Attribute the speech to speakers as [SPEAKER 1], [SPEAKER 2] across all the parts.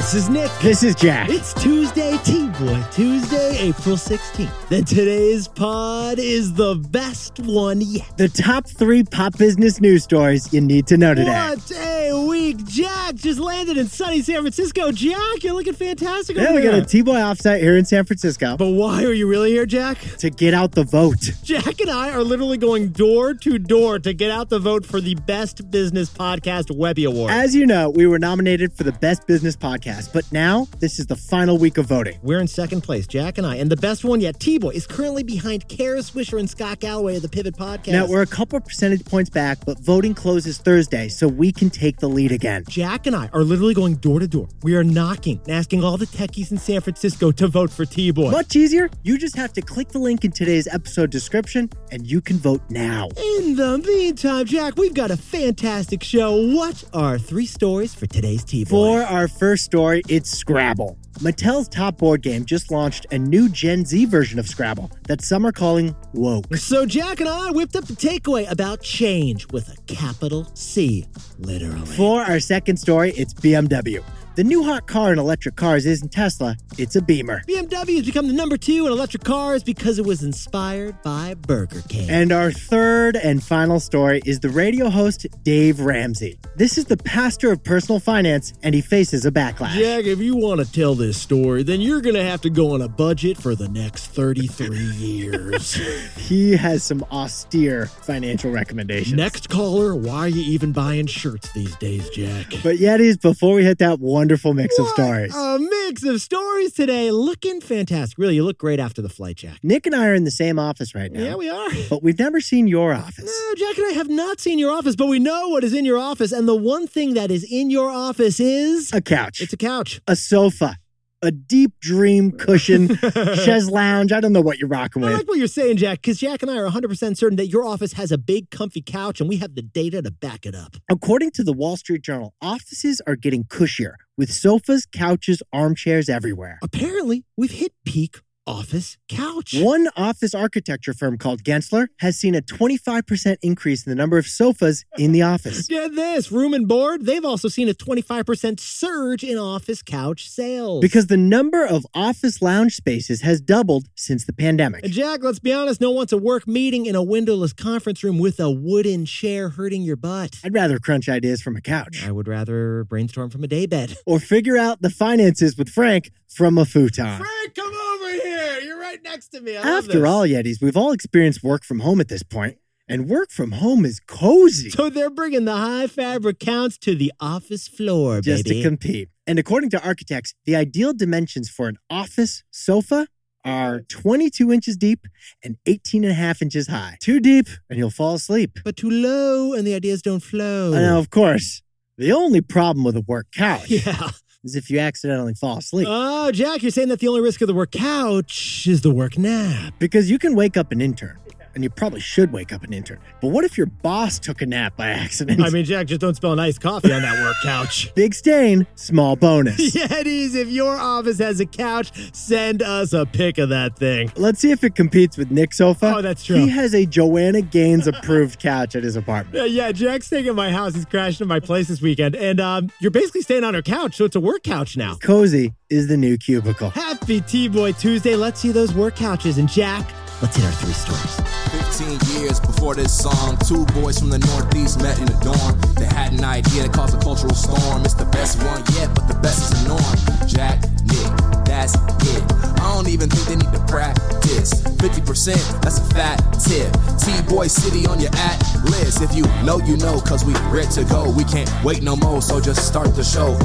[SPEAKER 1] This is Nick.
[SPEAKER 2] This is Jack.
[SPEAKER 1] It's Tuesday, T-Boy Tuesday, April 16th. And today's pod is the best one yet.
[SPEAKER 2] The top 3 pop business news stories you need to know today.
[SPEAKER 1] What a week. Jack just landed in sunny San Francisco. Jack, you're looking fantastic
[SPEAKER 2] Yeah,
[SPEAKER 1] over
[SPEAKER 2] we got
[SPEAKER 1] here.
[SPEAKER 2] a T-Boy offsite here in San Francisco.
[SPEAKER 1] But why are you really here, Jack?
[SPEAKER 2] To get out the vote.
[SPEAKER 1] Jack and I are literally going door to door to get out the vote for the Best Business Podcast Webby Award.
[SPEAKER 2] As you know, we were nominated for the Best Business Podcast, but now this is the final week of voting.
[SPEAKER 1] We're in second place, Jack and I. And the best one yet, T-Boy, is currently behind Kara Swisher and Scott Galloway of the Pivot Podcast.
[SPEAKER 2] Now, we're a couple percentage points back, but voting closes Thursday, so we can take the lead again.
[SPEAKER 1] Jack and I are literally going door to door. We are knocking and asking all the techies in San Francisco to vote for T-Boy.
[SPEAKER 2] Much easier. You just have to click the link in today's episode description, and you can vote now.
[SPEAKER 1] In the meantime, Jack, we've got a fantastic show. What are 3 stories for today's T-Boy?
[SPEAKER 2] For our first story, it's Scrabble. Mattel's top board game just launched a new Gen Z version of Scrabble that some are calling woke.
[SPEAKER 1] So Jack and I whipped up the takeaway about change with a capital C, literally.
[SPEAKER 2] For our second story, it's BMW. The new hot car in electric cars isn't Tesla, it's a Beamer.
[SPEAKER 1] BMW has become the number 2 in electric cars because it was inspired by Burger King.
[SPEAKER 2] And our third and final story is the radio host Dave Ramsey. This is the pastor of personal finance, and he faces a backlash.
[SPEAKER 1] Jack, if you want to tell this story, then you're going to have to go on a budget for the next 33 years.
[SPEAKER 2] He has some austere financial recommendations.
[SPEAKER 1] Next caller, why are you even buying shirts these days, Jack?
[SPEAKER 2] But Yetis, before we hit that wonderful mix of stories.
[SPEAKER 1] A mix of stories today. Looking fantastic. Really, you look great after the flight, Jack.
[SPEAKER 2] Nick and I are in the same office right now.
[SPEAKER 1] Yeah, we are.
[SPEAKER 2] But we've never seen your office.
[SPEAKER 1] No, Jack and I have not seen your office, but we know what is in your office. And the one thing that is in your office is...
[SPEAKER 2] A couch.
[SPEAKER 1] It's a couch.
[SPEAKER 2] A sofa. A deep dream cushion. Chaise lounge. I don't know what you're rocking
[SPEAKER 1] I
[SPEAKER 2] with.
[SPEAKER 1] like what you're saying, Jack, because Jack and I are 100% certain that your office has a big, comfy couch, and we have the data to back it up.
[SPEAKER 2] According to the Wall Street Journal, offices are getting cushier with sofas, couches, armchairs everywhere.
[SPEAKER 1] Apparently, we've hit peak office couch.
[SPEAKER 2] One office architecture firm called Gensler has seen a 25% increase in the number of sofas in the office.
[SPEAKER 1] Get this, Room and Board, they've also seen a 25% surge in office couch sales.
[SPEAKER 2] Because the number of office lounge spaces has doubled since the pandemic.
[SPEAKER 1] And Jack, let's be honest, no one wants a work meeting in a windowless conference room with a wooden chair hurting your butt.
[SPEAKER 2] I'd rather crunch ideas from a couch.
[SPEAKER 1] I would rather brainstorm from a daybed.
[SPEAKER 2] Or figure out the finances with Frank from a futon.
[SPEAKER 1] Frank, come over here. You're right next to me. I love
[SPEAKER 2] After
[SPEAKER 1] this.
[SPEAKER 2] all, Yetis, we've all experienced work from home at this point, and work from home is cozy.
[SPEAKER 1] So they're bringing the high fabric counts to the office floor,
[SPEAKER 2] Just
[SPEAKER 1] baby.
[SPEAKER 2] to compete. And according to architects, the ideal dimensions for an office sofa are 22 inches deep and 18 and a half inches high. Too deep, and you'll fall asleep.
[SPEAKER 1] But too low, and the ideas don't flow.
[SPEAKER 2] Now, of course, the only problem with a work couch
[SPEAKER 1] Yeah.
[SPEAKER 2] is if you accidentally fall asleep.
[SPEAKER 1] Oh, Jack, you're saying that the only risk of the work couch is the work nap.
[SPEAKER 2] Because you can wake up an intern, and you probably should wake up an intern. But what if your boss took a nap by accident?
[SPEAKER 1] I mean, Jack, just don't spill an iced coffee on that work couch.
[SPEAKER 2] Big stain, small bonus.
[SPEAKER 1] Yetis, if your office has a couch, send us a pic of that thing.
[SPEAKER 2] Let's see if it competes with Nick's sofa.
[SPEAKER 1] Oh, that's true.
[SPEAKER 2] He has a Joanna Gaines approved couch at his apartment.
[SPEAKER 1] Yeah, Jack's staying at my house. He's crashing at my place this weekend. And you're basically staying on her couch, so it's a work couch now.
[SPEAKER 2] Cozy is the new cubicle.
[SPEAKER 1] Happy T-Boy Tuesday. Let's see those work couches. And Jack, let's hit our 3 stories.
[SPEAKER 3] 15 years before this song, 2 boys from the Northeast met in a dorm. They had an idea that caused a cultural storm. It's the best one yet, but the best is the norm. Jack, Nick, that's it. I don't even think they need to practice. 50%, that's a fat tip. T-Boy City on your at-list. If you know, you know, cause we ready to go. We can't wait no more, so just start the show.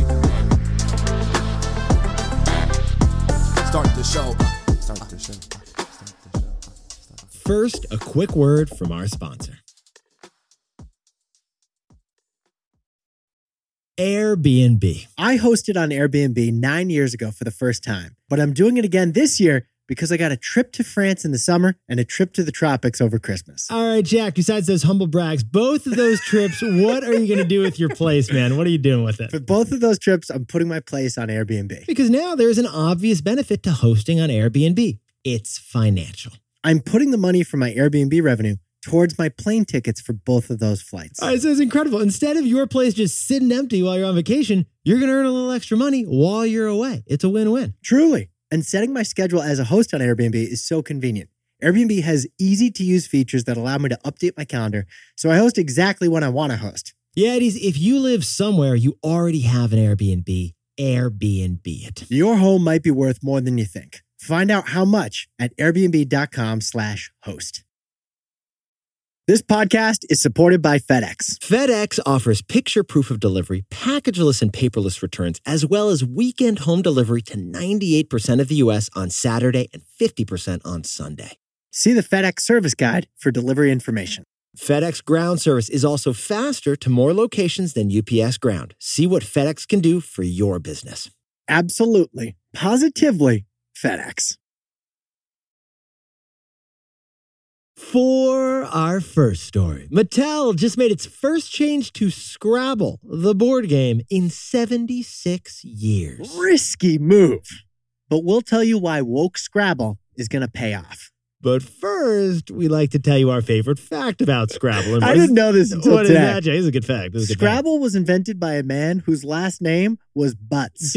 [SPEAKER 3] Start the show. Start the show.
[SPEAKER 1] First, a quick word from our sponsor. Airbnb.
[SPEAKER 2] I hosted on Airbnb 9 years ago for the first time, but I'm doing it again this year because I got a trip to France in the summer and a trip to the tropics over Christmas.
[SPEAKER 1] All right, Jack, besides those humble brags, both of those trips, what are you going to do with your place, man? What are you doing with it?
[SPEAKER 2] For both of those trips, I'm putting my place on Airbnb.
[SPEAKER 1] Because now there's an obvious benefit to hosting on Airbnb. It's financial.
[SPEAKER 2] I'm putting the money from my Airbnb revenue towards my plane tickets for both of those flights.
[SPEAKER 1] All right, so it's incredible. Instead of your place just sitting empty while you're on vacation, you're going to earn a little extra money while you're away. It's a win-win.
[SPEAKER 2] Truly. And setting my schedule as a host on Airbnb is so convenient. Airbnb has easy-to-use features that allow me to update my calendar, so I host exactly when I want to host.
[SPEAKER 1] Yeah, it is. If you live somewhere, you already have an Airbnb. Airbnb it.
[SPEAKER 2] Your home might be worth more than you think. Find out how much at airbnb.com/host. This podcast is supported by FedEx.
[SPEAKER 1] FedEx offers picture proof of delivery, packageless and paperless returns, as well as weekend home delivery to 98% of the U.S. on Saturday and 50% on Sunday.
[SPEAKER 2] See the FedEx service guide for delivery information.
[SPEAKER 1] FedEx Ground service is also faster to more locations than UPS Ground. See what FedEx can do for your business.
[SPEAKER 2] Absolutely. Positively FedEx.
[SPEAKER 1] For our first story, Mattel just made its first change to Scrabble, the board game, in 76 years.
[SPEAKER 2] Risky move. But we'll tell you why woke Scrabble is going to pay off.
[SPEAKER 1] But first, we like to tell you our favorite fact about Scrabble. And
[SPEAKER 2] I didn't know this until
[SPEAKER 1] what
[SPEAKER 2] today.
[SPEAKER 1] Is that, Jay? This is a good fact.
[SPEAKER 2] Scrabble was invented by a man whose last name was Butts.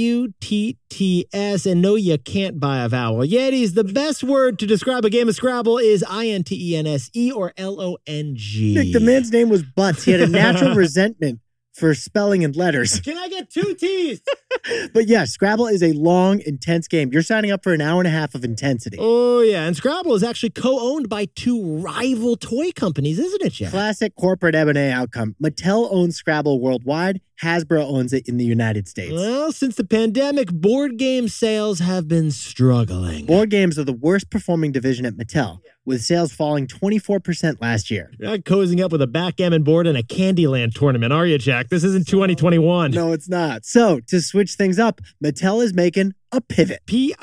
[SPEAKER 1] Butts, and no, you can't buy a vowel. Yetis, the best word to describe a game of Scrabble is INTENSE or LONG.
[SPEAKER 2] Nick, the man's name was Butts. He had a natural resentment for spelling and letters.
[SPEAKER 1] Can I get 2 T's?
[SPEAKER 2] But yeah, Scrabble is a long, intense game. You're signing up for an hour and a half of intensity.
[SPEAKER 1] Oh, yeah. And Scrabble is actually co-owned by 2 rival toy companies, isn't it, Jeff?
[SPEAKER 2] Classic corporate M&A outcome. Mattel owns Scrabble worldwide. Hasbro owns it in the United States.
[SPEAKER 1] Well, since the pandemic, board game sales have been struggling.
[SPEAKER 2] Board games are the worst performing division at Mattel, with sales falling 24% last year.
[SPEAKER 1] You're not cozying up with a backgammon board and a Candyland tournament, are you, Jack? This isn't 2021.
[SPEAKER 2] No, it's not. So, to switch things up, Mattel is making a pivot.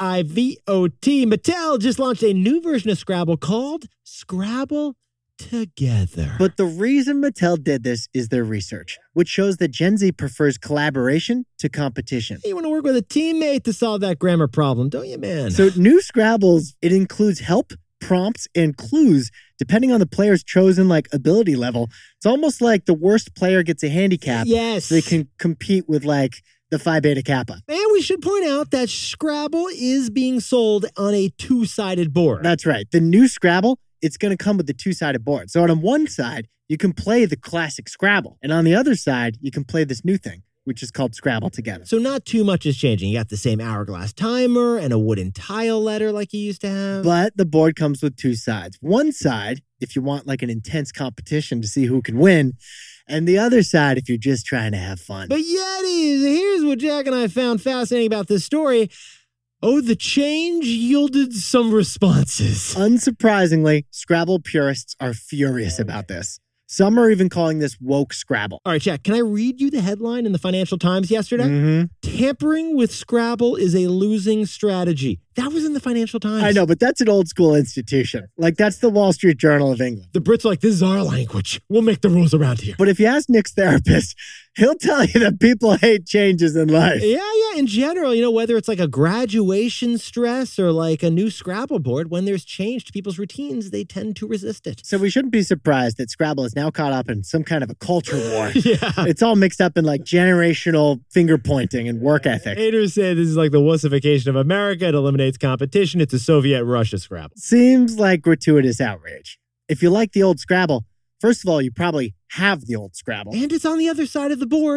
[SPEAKER 1] P-I-V-O-T. Mattel just launched a new version of Scrabble called Scrabble Together.
[SPEAKER 2] But the reason Mattel did this is their research, which shows that Gen Z prefers collaboration to competition.
[SPEAKER 1] You want to work with a teammate to solve that grammar problem, don't you, man?
[SPEAKER 2] So new Scrabbles, it includes help, prompts, and clues depending on the player's chosen ability level. It's almost like the worst player gets a handicap.
[SPEAKER 1] Yes.
[SPEAKER 2] So they can compete with the Phi Beta Kappa.
[SPEAKER 1] And we should point out that Scrabble is being sold on a 2-sided board.
[SPEAKER 2] That's right. The new Scrabble, it's going to come with the 2-sided board. So on one side, you can play the classic Scrabble. And on the other side, you can play this new thing, which is called Scrabble Together.
[SPEAKER 1] So not too much is changing. You got the same hourglass timer and a wooden tile letter like you used to have.
[SPEAKER 2] But the board comes with 2 sides. One side, if you want an intense competition to see who can win, and the other side, if you're just trying to have fun.
[SPEAKER 1] But Yetis, here's what Jack and I found fascinating about this story. Oh, the change yielded some responses.
[SPEAKER 2] Unsurprisingly, Scrabble purists are furious about this. Some are even calling this woke Scrabble.
[SPEAKER 1] All right, Jack, can I read you the headline in the Financial Times yesterday?
[SPEAKER 2] Mm-hmm.
[SPEAKER 1] Tampering with Scrabble is a losing strategy. That was in the Financial Times.
[SPEAKER 2] I know, but that's an old school institution. That's the Wall Street Journal of England.
[SPEAKER 1] The Brits are like, this is our language. We'll make the rules around here.
[SPEAKER 2] But if you ask Nick's therapist, he'll tell you that people hate changes in life.
[SPEAKER 1] Yeah. In general, whether it's a graduation stress or a new Scrabble board, when there's change to people's routines, they tend to resist it.
[SPEAKER 2] So we shouldn't be surprised that Scrabble is now caught up in some kind of a culture war.
[SPEAKER 1] Yeah.
[SPEAKER 2] It's all mixed up in generational finger pointing and work ethic.
[SPEAKER 1] Haters say this is the wussification of America. It eliminates competition. It's a Soviet Russia Scrabble.
[SPEAKER 2] Seems like gratuitous outrage. If you like the old Scrabble, first of all, you probably have the old Scrabble.
[SPEAKER 1] And it's on the other side of the board.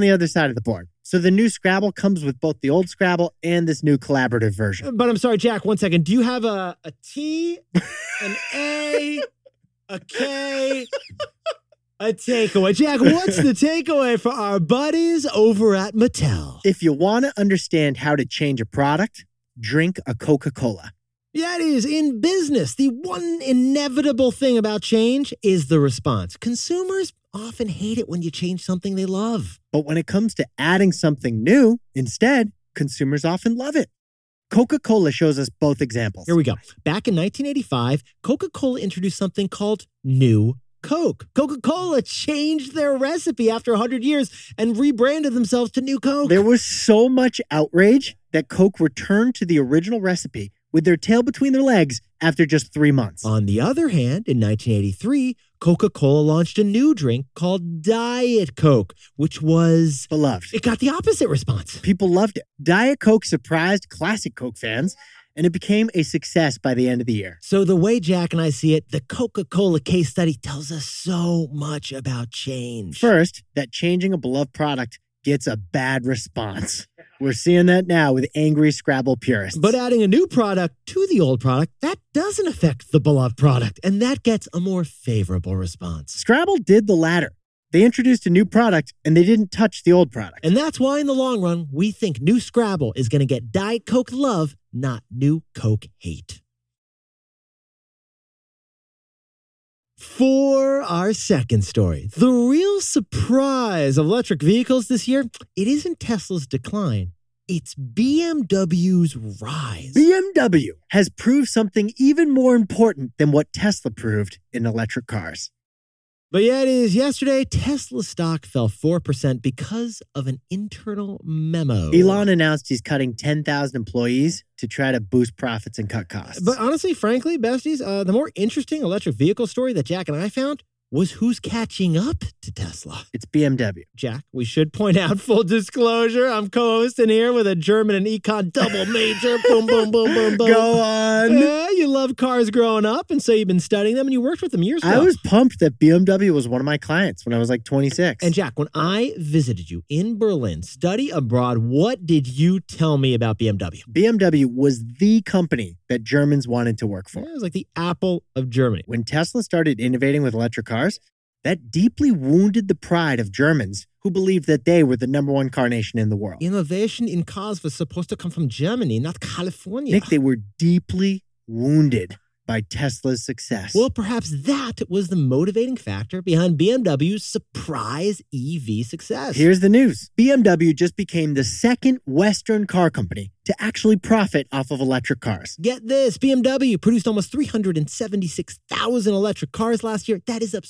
[SPEAKER 2] So the new Scrabble comes with both the old Scrabble and this new collaborative version.
[SPEAKER 1] But I'm sorry, Jack, 1 second. Do you have a T, an A, a K, a takeaway? Jack, what's the takeaway for our buddies over at Mattel?
[SPEAKER 2] If you want to understand how to change a product, drink a Coca-Cola.
[SPEAKER 1] Yeah, it is. In business, the one inevitable thing about change is the response. Consumers often hate it when you change something they love.
[SPEAKER 2] But when it comes to adding something new, instead, consumers often love it. Coca-Cola shows us both examples.
[SPEAKER 1] Here we go. Back in 1985, Coca-Cola introduced something called New Coke. Coca-Cola changed their recipe after 100 years and rebranded themselves to New Coke.
[SPEAKER 2] There was so much outrage that Coke returned to the original recipe with their tail between their legs after just 3 months.
[SPEAKER 1] On the other hand, in 1983, Coca-Cola launched a new drink called Diet Coke, which was
[SPEAKER 2] Beloved.
[SPEAKER 1] It got the opposite response.
[SPEAKER 2] People loved it. Diet Coke surprised classic Coke fans, and it became a success by the end of the year.
[SPEAKER 1] So the way Jack and I see it, the Coca-Cola case study tells us so much about change.
[SPEAKER 2] First, that changing a beloved product gets a bad response. We're seeing that now with angry Scrabble purists.
[SPEAKER 1] But adding a new product to the old product, that doesn't affect the beloved product, and that gets a more favorable response.
[SPEAKER 2] Scrabble did the latter. They introduced a new product, and they didn't touch the old product.
[SPEAKER 1] And that's why in the long run, we think new Scrabble is going to get Diet Coke love, not new Coke hate. For our second story, the real surprise of electric vehicles this year, it isn't Tesla's decline, it's BMW's rise.
[SPEAKER 2] BMW has proved something even more important than what Tesla proved in electric cars.
[SPEAKER 1] But yeah, it is. Yesterday, Tesla stock fell 4% because of an internal memo.
[SPEAKER 2] Elon announced he's cutting 10,000 employees to try to boost profits and cut costs.
[SPEAKER 1] But honestly, frankly, besties, the more interesting electric vehicle story that Jack and I found was who's catching up to Tesla.
[SPEAKER 2] It's BMW.
[SPEAKER 1] Jack, we should point out, full disclosure, I'm co-hosting here with a German and econ double major. Boom, boom, boom, boom, boom.
[SPEAKER 2] Go on.
[SPEAKER 1] Yeah, you love cars growing up, and so you've been studying them, and you worked with them years ago.
[SPEAKER 2] I was pumped that BMW was one of my clients when I was like 26.
[SPEAKER 1] And Jack, when I visited you in Berlin, study abroad, what did you tell me about BMW?
[SPEAKER 2] BMW was the company that Germans wanted to work for.
[SPEAKER 1] Yeah, it was like the Apple of Germany.
[SPEAKER 2] When Tesla started innovating with electric cars, that deeply wounded the pride of Germans who believed that they were the number one car nation in the world.
[SPEAKER 1] Innovation in cars was supposed to come from Germany, not California.
[SPEAKER 2] Nick, they were deeply wounded by Tesla's success.
[SPEAKER 1] Well, perhaps that was the motivating factor behind BMW's surprise EV success.
[SPEAKER 2] Here's the news. BMW just became the second Western car company to actually profit off of electric cars.
[SPEAKER 1] Get this, BMW produced almost 376,000 electric cars last year. That is up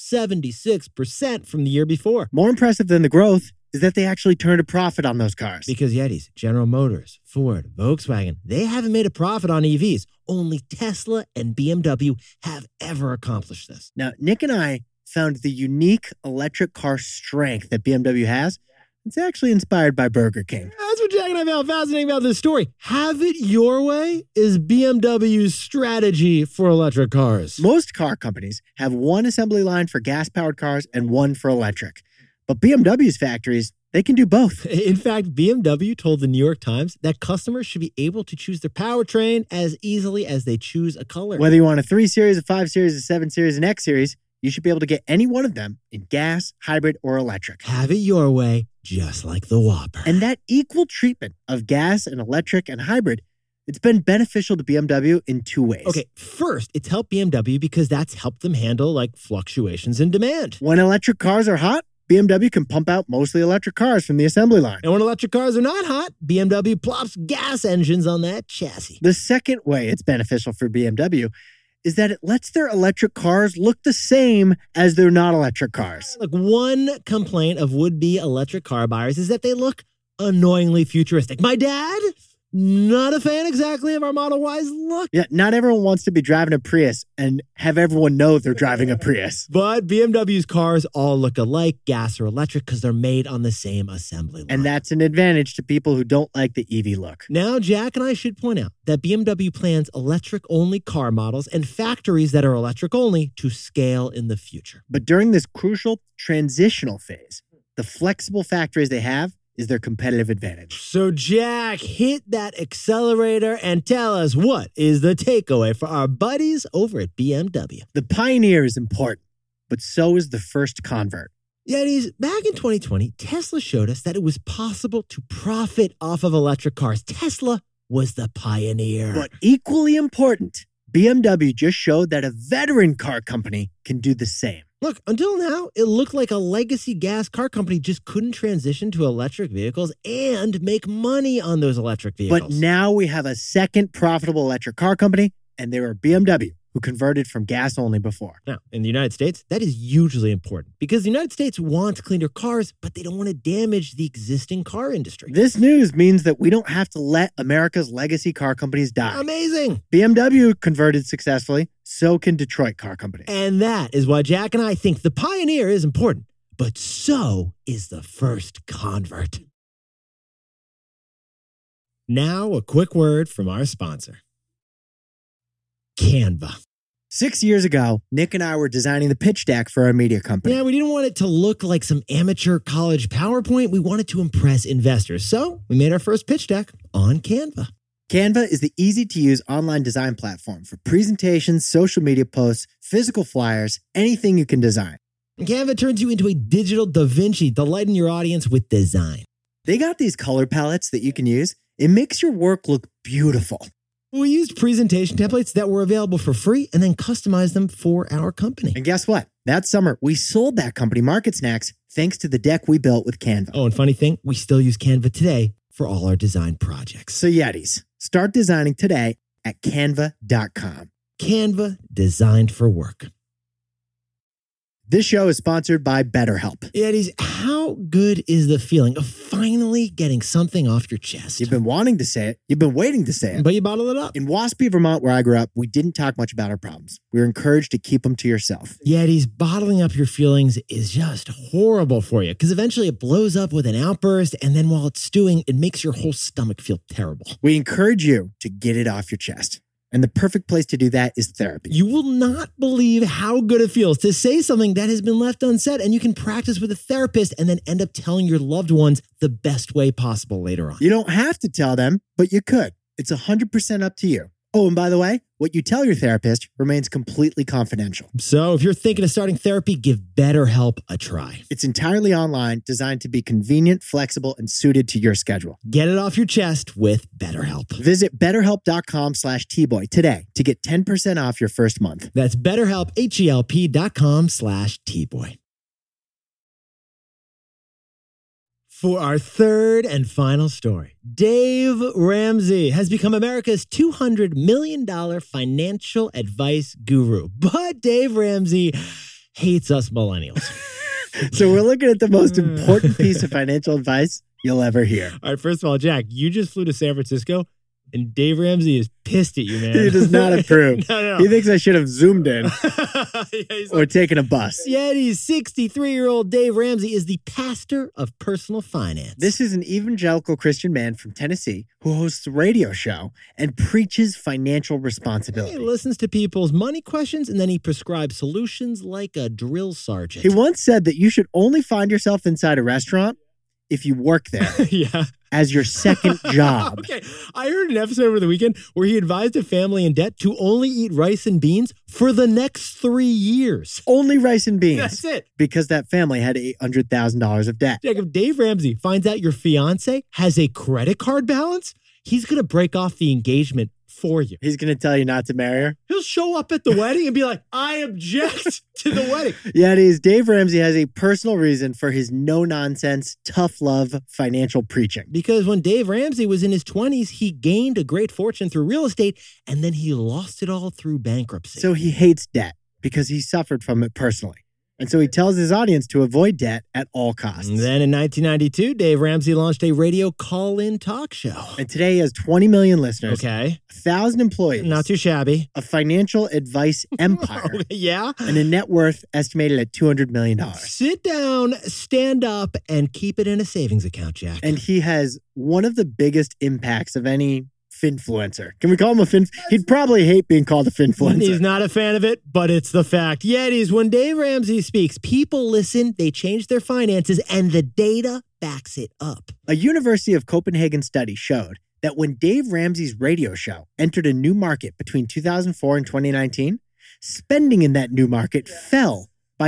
[SPEAKER 1] 76% from the year before.
[SPEAKER 2] More impressive than the growth is that they actually turned a profit on those cars.
[SPEAKER 1] Because Yetis, General Motors, Ford, Volkswagen, they haven't made a profit on EVs. Only Tesla and BMW have ever accomplished this.
[SPEAKER 2] Now, Nick and I found the unique electric car strength that BMW has. It's actually inspired by Burger King.
[SPEAKER 1] That's what Jack and I found fascinating about this story. Have it your way is BMW's strategy for electric cars.
[SPEAKER 2] Most car companies have one assembly line for gas-powered cars and one for electric. But BMW's factories, they can do both.
[SPEAKER 1] In fact, BMW told the New York Times that customers should be able to choose their powertrain as easily as they choose a color.
[SPEAKER 2] Whether you want a 3 Series, a 5 Series, a 7 Series, an X Series, you should be able to get any one of them in gas, hybrid, or electric.
[SPEAKER 1] Have it your way, just like the Whopper.
[SPEAKER 2] And that equal treatment of gas and electric and hybrid, it's been beneficial to BMW in 2 ways.
[SPEAKER 1] Okay, first, it's helped BMW because that's helped them handle like fluctuations in demand.
[SPEAKER 2] When electric cars are hot, BMW can pump out mostly electric cars from the assembly line.
[SPEAKER 1] And when electric cars are not hot, BMW plops gas engines on that chassis.
[SPEAKER 2] The second way it's beneficial for BMW is that it lets their electric cars look the same as their non-electric cars.
[SPEAKER 1] Like, one complaint of would-be electric car buyers is that they look annoyingly futuristic. My dad, not a fan exactly of our Model Y's look.
[SPEAKER 2] Yeah, not everyone wants to be driving a Prius and have everyone know they're driving a Prius.
[SPEAKER 1] But BMW's cars all look alike, gas or electric, because they're made on the same assembly line.
[SPEAKER 2] And that's an advantage to people who don't like the EV look.
[SPEAKER 1] Now, Jack and I should point out that BMW plans electric-only car models and factories that are electric-only to scale in the future.
[SPEAKER 2] But during this crucial transitional phase, the flexible factories they have is their competitive advantage.
[SPEAKER 1] So, Jack, hit that accelerator and tell us what is the takeaway for our buddies over at BMW.
[SPEAKER 2] The pioneer is important, but so is the first convert.
[SPEAKER 1] Yetis, back in 2020, Tesla showed us that it was possible to profit off of electric cars. Tesla was the pioneer.
[SPEAKER 2] But equally important, BMW just showed that a veteran car company can do the same.
[SPEAKER 1] Look, until now, it looked like a legacy gas car company just couldn't transition to electric vehicles and make money on those electric vehicles.
[SPEAKER 2] But now we have a second profitable electric car company, and they are BMW, who converted from gas only before.
[SPEAKER 1] Now, in the United States, that is hugely important because the United States wants cleaner cars, but they don't want to damage the existing car industry.
[SPEAKER 2] This news means that we don't have to let America's legacy car companies die.
[SPEAKER 1] Amazing.
[SPEAKER 2] BMW converted successfully, so can Detroit Car Company.
[SPEAKER 1] And that is why Jack and I think the pioneer is important, but so is the first convert. Now, a quick word from our sponsor, Canva.
[SPEAKER 2] 6 years ago, Nick and I were designing the pitch deck for our media company.
[SPEAKER 1] Yeah, we didn't want it to look like some amateur college PowerPoint. We wanted to impress investors. So we made our first pitch deck on Canva.
[SPEAKER 2] Canva is the easy-to-use online design platform for presentations, social media posts, physical flyers, anything you can design.
[SPEAKER 1] Canva turns you into a digital Da Vinci, delighting your audience with design.
[SPEAKER 2] They got these color palettes that you can use. It makes your work look beautiful.
[SPEAKER 1] We used presentation templates that were available for free and then customized them for our company.
[SPEAKER 2] And guess what? That summer, we sold that company Market Snacks thanks to the deck we built with Canva.
[SPEAKER 1] Oh, and funny thing, we still use Canva today for all our design projects.
[SPEAKER 2] So Yetis, start designing today at canva.com.
[SPEAKER 1] Canva, designed for work.
[SPEAKER 2] This show is sponsored by BetterHelp.
[SPEAKER 1] Yetis, how good is the feeling of finally getting something off your chest?
[SPEAKER 2] You've been wanting to say it. You've been waiting to say it.
[SPEAKER 1] But you bottle it up.
[SPEAKER 2] In Waspy, Vermont, where I grew up, we didn't talk much about our problems. We were encouraged to keep them to yourself.
[SPEAKER 1] Yetis, bottling up your feelings is just horrible for you because eventually it blows up with an outburst, and then while it's stewing, it makes your whole stomach feel terrible.
[SPEAKER 2] We encourage you to get it off your chest. And the perfect place to do that is therapy.
[SPEAKER 1] You will not believe how good it feels to say something that has been left unsaid, and you can practice with a therapist and then end up telling your loved ones the best way possible later on.
[SPEAKER 2] You don't have to tell them, but you could. It's 100% up to you. Oh, and by the way, what you tell your therapist remains completely confidential.
[SPEAKER 1] So if you're thinking of starting therapy, give BetterHelp a try.
[SPEAKER 2] It's entirely online, designed to be convenient, flexible, and suited to your schedule.
[SPEAKER 1] Get it off your chest with BetterHelp.
[SPEAKER 2] Visit betterhelp.com/tboy today to get 10% off your first month.
[SPEAKER 1] That's BetterHelp, HELP.com/tboy. For our third and final story, Dave Ramsey has become America's $200 million financial advice guru. But Dave Ramsey hates us millennials.
[SPEAKER 2] So we're looking at the most important piece of financial advice you'll ever hear.
[SPEAKER 1] All right, first of all, Jack, you just flew to San Francisco, and Dave Ramsey is pissed at you, man.
[SPEAKER 2] He does not approve.
[SPEAKER 1] No.
[SPEAKER 2] He thinks I should have zoomed in
[SPEAKER 1] Yeah,
[SPEAKER 2] or taken a bus.
[SPEAKER 1] Yet he's 63-year-old Dave Ramsey is the pastor of personal finance.
[SPEAKER 2] This is an evangelical Christian man from Tennessee who hosts a radio show and preaches financial
[SPEAKER 1] He
[SPEAKER 2] responsibility.
[SPEAKER 1] listens to people's money questions, and then he prescribes solutions like a drill sergeant.
[SPEAKER 2] He once said that you should only find yourself inside a restaurant if you work there
[SPEAKER 1] Yeah.
[SPEAKER 2] as your second job.
[SPEAKER 1] Okay. I heard an episode over the weekend where he advised a family in debt to only eat rice and beans for the next 3 years.
[SPEAKER 2] Only rice and beans.
[SPEAKER 1] That's it.
[SPEAKER 2] Because that family had $800,000 of debt.
[SPEAKER 1] Jack, if Dave Ramsey finds out your fiance has a credit card balance, he's going to break off the engagement for you.
[SPEAKER 2] He's going to tell you not to marry her.
[SPEAKER 1] He'll show up at the wedding and be like, I object to the wedding.
[SPEAKER 2] Yeah, it is. Dave Ramsey has a personal reason for his no-nonsense, tough love financial preaching.
[SPEAKER 1] Because when Dave Ramsey was in his 20s, he gained a great fortune through real estate, and then he lost it all through bankruptcy.
[SPEAKER 2] So he hates debt because he suffered from it personally. And so he tells his audience to avoid debt at all costs.
[SPEAKER 1] And then in 1992, Dave Ramsey launched a radio call-in talk show.
[SPEAKER 2] And today he has 20 million listeners,
[SPEAKER 1] Okay.
[SPEAKER 2] 1,000 employees,
[SPEAKER 1] Not too shabby.
[SPEAKER 2] a financial advice empire,
[SPEAKER 1] Yeah.
[SPEAKER 2] and a net worth estimated at $200 million.
[SPEAKER 1] Sit down, stand up, and keep it in a savings account, Jack.
[SPEAKER 2] And he has one of the biggest impacts of any finfluencer. Can we call him a fin? He'd probably hate being called a finfluencer.
[SPEAKER 1] He's not a fan of it, but it's the fact. Yetis, when Dave Ramsey speaks, people listen, they change their finances, and the data backs it up.
[SPEAKER 2] A University of Copenhagen study showed that when Dave Ramsey's radio show entered a new market between 2004 and 2019, spending in that new market fell by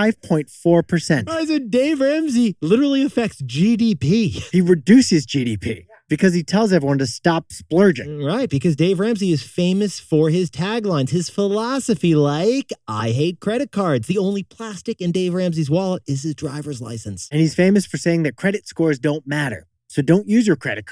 [SPEAKER 2] 5.4%.
[SPEAKER 1] I said Dave Ramsey literally affects GDP.
[SPEAKER 2] He reduces GDP because he tells everyone to stop splurging.
[SPEAKER 1] Right, because Dave Ramsey is famous for his taglines, his philosophy like, I hate credit cards. The only plastic in Dave Ramsey's wallet is his driver's license.
[SPEAKER 2] And he's famous for saying that credit scores don't matter. So don't use your credit card.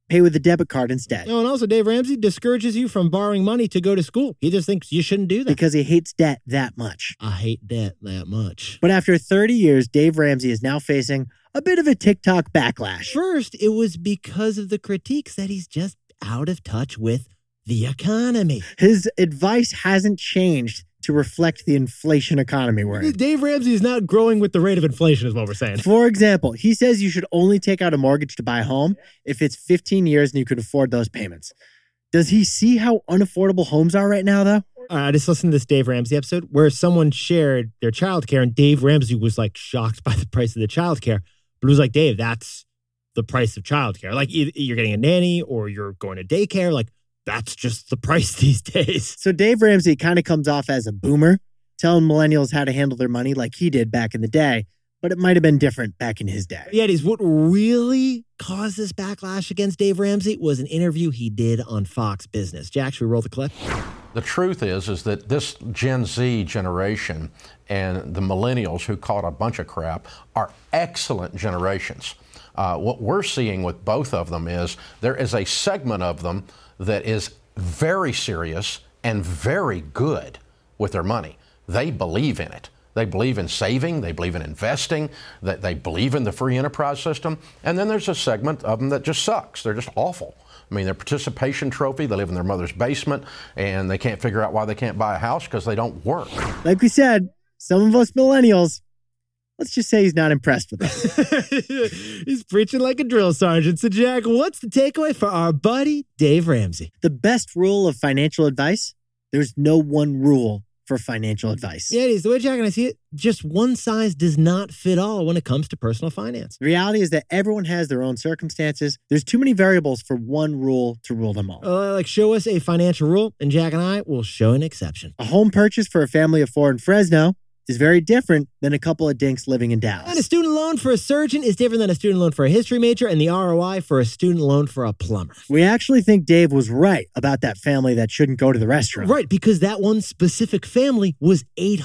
[SPEAKER 2] pay with a debit card instead.
[SPEAKER 1] Oh, and also Dave Ramsey discourages you from borrowing money to go to school. He just thinks you shouldn't do that.
[SPEAKER 2] Because he hates debt that much.
[SPEAKER 1] I hate debt that much.
[SPEAKER 2] But after 30 years, Dave Ramsey is now facing a bit of a TikTok backlash.
[SPEAKER 1] First, it was because of the critiques that he's just out of touch with the economy.
[SPEAKER 2] His advice hasn't changed to reflect the inflation economy we're in.
[SPEAKER 1] Dave Ramsey is not growing with the rate of inflation is what we're saying.
[SPEAKER 2] For example, he says you should only take out a mortgage to buy a home if it's 15 years and you can afford those payments. Does he see how unaffordable homes are right now, though?
[SPEAKER 1] I just listened to this Dave Ramsey episode where someone shared their childcare and Dave Ramsey was like shocked by the price of the childcare. But it was like, Dave, that's the price of childcare. Like either you're getting a nanny or you're going to daycare. Like that's just the price these days.
[SPEAKER 2] So Dave Ramsey kind of comes off as a boomer, telling millennials how to handle their money like he did back in the day. But it might have been different back in his day.
[SPEAKER 1] Yeah, it is. What really caused this backlash against Dave Ramsey was an interview he did on Fox Business. Jack, should we roll the clip?
[SPEAKER 4] The truth is that this Gen Z generation and the millennials who caught a bunch of crap are excellent generations. What we're seeing with both of them is there is a segment of them that is very serious and very good with their money. They believe in it. They believe in saving, they believe in investing, that they believe in the free enterprise system. And then there's a segment of them that just sucks. They're just awful. I mean, their participation trophy, they live in their mother's basement and they can't figure out why they can't buy a house because they don't work.
[SPEAKER 2] Like we said, some of us millennials, let's just say he's not impressed with us.
[SPEAKER 1] He's preaching like a drill sergeant. So, Jack, what's the takeaway for our buddy Dave Ramsey?
[SPEAKER 2] The best rule of financial advice, there's no one rule for financial advice.
[SPEAKER 1] Yeah, it is. The way Jack and I see it, just one size does not fit all when it comes to personal finance.
[SPEAKER 2] The reality is that everyone has their own circumstances. There's too many variables for one rule to rule them all.
[SPEAKER 1] Like show us a financial rule, and Jack and I will show an exception.
[SPEAKER 2] A home purchase for a family of 4 in Fresno is very different than a couple of dinks living in Dallas.
[SPEAKER 1] And a student loan for a surgeon is different than a student loan for a history major, and the ROI for a student loan for a plumber.
[SPEAKER 2] We actually think Dave was right about that family that shouldn't go to the restaurant.
[SPEAKER 1] Right, because that one specific family was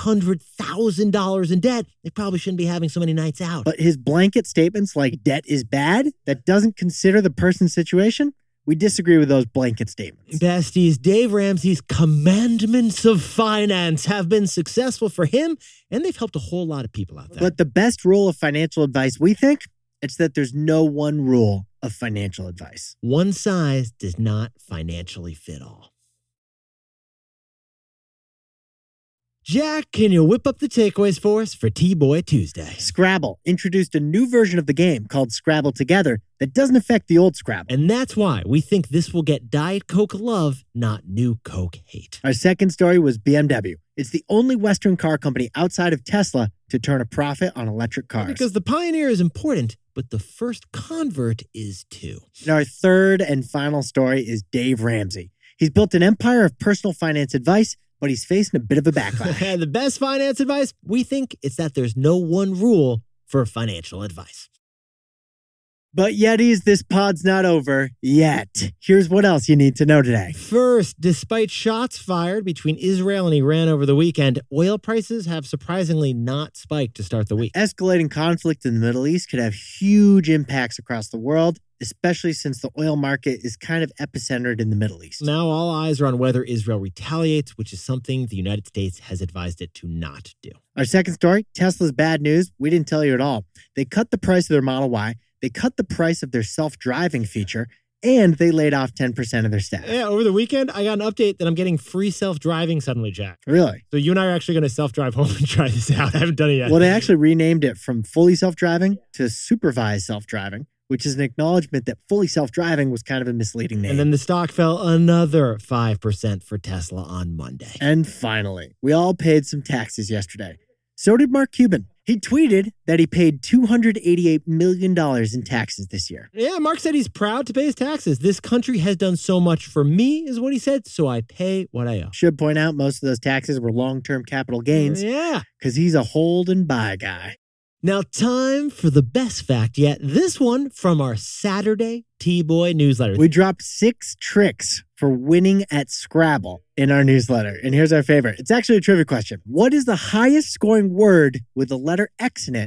[SPEAKER 1] $800,000 in debt. They probably shouldn't be having so many nights out.
[SPEAKER 2] But his blanket statements like debt is bad, that doesn't consider the person's situation, we disagree with those blanket statements.
[SPEAKER 1] Besties, Dave Ramsey's commandments of finance have been successful for him, and they've helped a whole lot of people out there.
[SPEAKER 2] But the best rule of financial advice, we think, it's that there's no one rule of financial advice.
[SPEAKER 1] One size does not financially fit all. Jack, can you whip up the takeaways for us for T-Boy Tuesday?
[SPEAKER 2] Scrabble introduced a new version of the game called Scrabble Together that doesn't affect the old Scrabble.
[SPEAKER 1] And that's why we think this will get Diet Coke love, not new Coke hate.
[SPEAKER 2] Our second story was BMW. It's the only Western car company outside of Tesla to turn a profit on electric cars.
[SPEAKER 1] Because the pioneer is important, but the first convert is too.
[SPEAKER 2] And our third and final story is Dave Ramsey. He's built an empire of personal finance advice, but he's facing a bit of a backlash.
[SPEAKER 1] And the best finance advice, we think, is that there's no one rule for financial advice.
[SPEAKER 2] But Yetis, this pod's not over yet. Here's what else you need to know today.
[SPEAKER 1] First, despite shots fired between Israel and Iran over the weekend, oil prices have surprisingly not spiked to start the week.
[SPEAKER 2] Escalating conflict in the Middle East could have huge impacts across the world, especially since the oil market is kind of epicentered in the Middle East.
[SPEAKER 1] Now all eyes are on whether Israel retaliates, which is something the United States has advised it to not do.
[SPEAKER 2] Our second story, Tesla's bad news. We didn't tell you at all. They cut the price of their Model Y. They cut the price of their self-driving feature, and they laid off 10% of their staff.
[SPEAKER 1] Yeah, over the weekend, I got an update that I'm getting free self-driving suddenly, Jack.
[SPEAKER 2] Really?
[SPEAKER 1] So you and I are actually going to self-drive home and try this out. I haven't done it yet.
[SPEAKER 2] Well, they actually renamed it from fully self-driving to supervised self-driving, which is an acknowledgement that fully self-driving was kind of a misleading name.
[SPEAKER 1] And then the stock fell another 5% for Tesla on Monday.
[SPEAKER 2] And finally, we all paid some taxes yesterday. So did Mark Cuban. He tweeted that he paid $288 million in taxes this year.
[SPEAKER 1] Yeah, Mark said he's proud to pay his taxes. This country has done so much for me, is what he said, so I pay what I owe.
[SPEAKER 2] Should point out most of those taxes were long-term capital gains.
[SPEAKER 1] Yeah.
[SPEAKER 2] Because he's a hold and buy guy.
[SPEAKER 1] Now, time for the best fact yet. This one from our Saturday T-Boy newsletter.
[SPEAKER 2] We dropped 6 tricks for winning at Scrabble in our newsletter. And here's our favorite. It's actually a trivia question. What is the highest scoring word with the letter X in it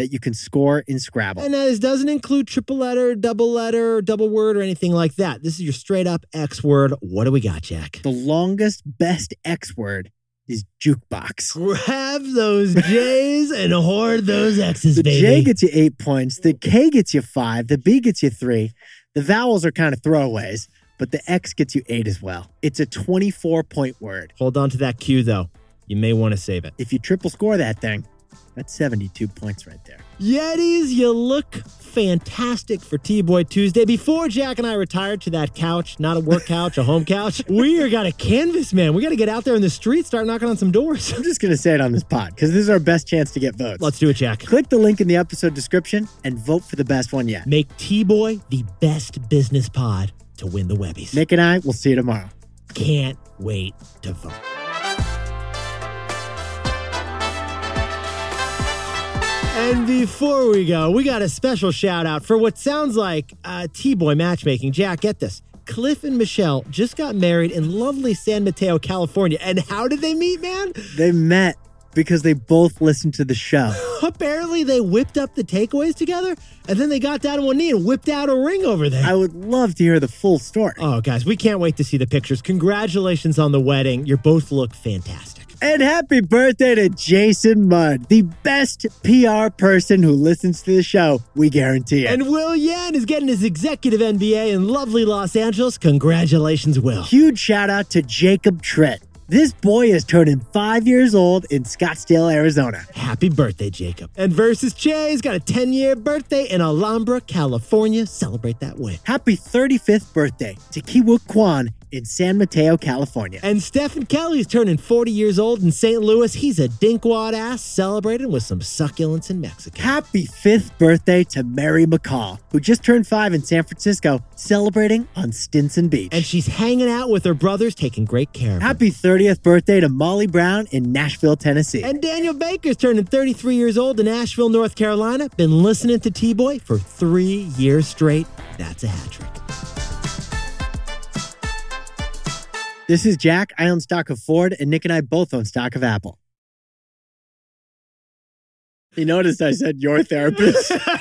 [SPEAKER 2] that you can score in Scrabble.
[SPEAKER 1] And this doesn't include triple letter, double word, or anything like that. This is your straight up X word. What do we got, Jack?
[SPEAKER 2] The longest, best X word is jukebox.
[SPEAKER 1] Grab those J's and hoard those X's,
[SPEAKER 2] The
[SPEAKER 1] baby.
[SPEAKER 2] J gets you 8 points. The K gets you 5. The B gets you 3. The vowels are kind of throwaways, but the X gets you 8 as well. It's a 24-point word.
[SPEAKER 1] Hold on to that cue, though. You may want to save it.
[SPEAKER 2] If you triple score that thing, that's 72 points right there.
[SPEAKER 1] Yetis, you look fantastic for T-Boy Tuesday. Before Jack and I retired to that couch, not a work couch, a home couch, we are got a canvas, man. We got to get out there in the street, start knocking on some doors.
[SPEAKER 2] I'm just going to say it on this pod because this is our best chance to get votes.
[SPEAKER 1] Let's do it, Jack.
[SPEAKER 2] Click the link in the episode description and vote for the best one yet.
[SPEAKER 1] Make T-Boy the best business pod to win the Webbies.
[SPEAKER 2] Nick and I will see you tomorrow.
[SPEAKER 1] Can't wait to vote. And before we go, we got a special shout out for what sounds like T-Boy matchmaking. Jack, get this. Cliff and Michelle just got married in lovely San Mateo, California. And how did they meet, man?
[SPEAKER 2] They met because they both listened to the show.
[SPEAKER 1] Apparently, they whipped up the takeaways together, and then they got down on one knee and whipped out a ring over there.
[SPEAKER 2] I would love to hear the full story.
[SPEAKER 1] Oh, guys, we can't wait to see the pictures. Congratulations on the wedding. You both look fantastic.
[SPEAKER 2] And happy birthday to Jason Mudd, the best PR person who listens to the show. We guarantee it.
[SPEAKER 1] And Will Yan is getting his executive MBA in lovely Los Angeles. Congratulations, Will.
[SPEAKER 2] Huge shout out to Jacob Tritt. This boy is turning 5 years old in Scottsdale, Arizona.
[SPEAKER 1] Happy birthday, Jacob. And Versus Che's got a 10-year birthday in Alhambra, California. Celebrate that win.
[SPEAKER 2] Happy 35th birthday to Kiwook Kwan in San Mateo, California.
[SPEAKER 1] And Stephen Kelly's turning 40 years old in St. Louis. He's a dinkwad ass celebrating with some succulents in Mexico.
[SPEAKER 2] Happy 5th birthday to Mary McCall, who just turned 5 in San Francisco, celebrating on Stinson Beach.
[SPEAKER 1] And she's hanging out with her brothers, taking great care of them.
[SPEAKER 2] Happy 30th birthday to Molly Brown in Nashville, Tennessee.
[SPEAKER 1] And Daniel Baker's turning 33 years old in Asheville, North Carolina. Been listening to T-Boy for 3 years straight. That's a hat trick.
[SPEAKER 2] This is Jack. I own stock of Ford, and Nick and I both own stock of Apple. You noticed I said your therapist?
[SPEAKER 1] I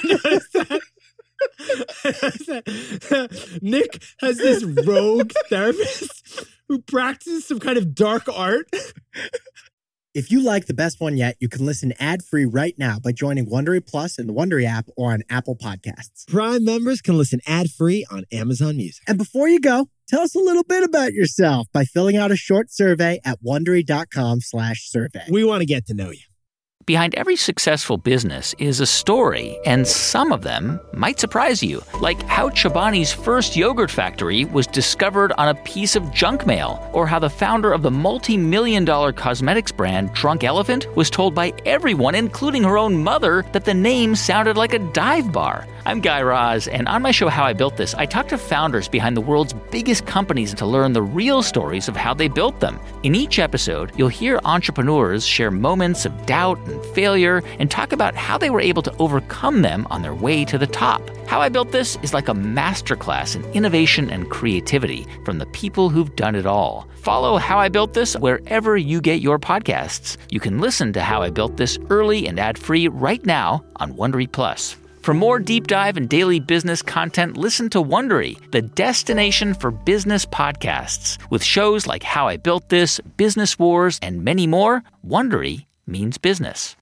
[SPEAKER 1] noticed that. Nick has this rogue therapist who practices some kind of dark art.
[SPEAKER 2] If you like the best one yet, you can listen ad-free right now by joining Wondery Plus in the Wondery app or on Apple Podcasts.
[SPEAKER 1] Prime members can listen ad-free on Amazon Music.
[SPEAKER 2] And before you go, tell us a little bit about yourself by filling out a short survey at Wondery.com/survey.
[SPEAKER 1] We want to get to know you.
[SPEAKER 5] Behind every successful business is a story, and some of them might surprise you. Like how Chobani's first yogurt factory was discovered on a piece of junk mail, or how the founder of the multi-million-dollar cosmetics brand Drunk Elephant was told by everyone, including her own mother, that the name sounded like a dive bar. I'm Guy Raz, and on my show How I Built This, I talk to founders behind the world's biggest companies to learn the real stories of how they built them. In each episode, you'll hear entrepreneurs share moments of doubt and failure and talk about how they were able to overcome them on their way to the top. How I Built This is like a masterclass in innovation and creativity from the people who've done it all. Follow How I Built This wherever you get your podcasts. You can listen to How I Built This early and ad-free right now on Wondery Plus. For more deep dive and daily business content, listen to Wondery, the destination for business podcasts. With shows like How I Built This, Business Wars, and many more, Wondery means business.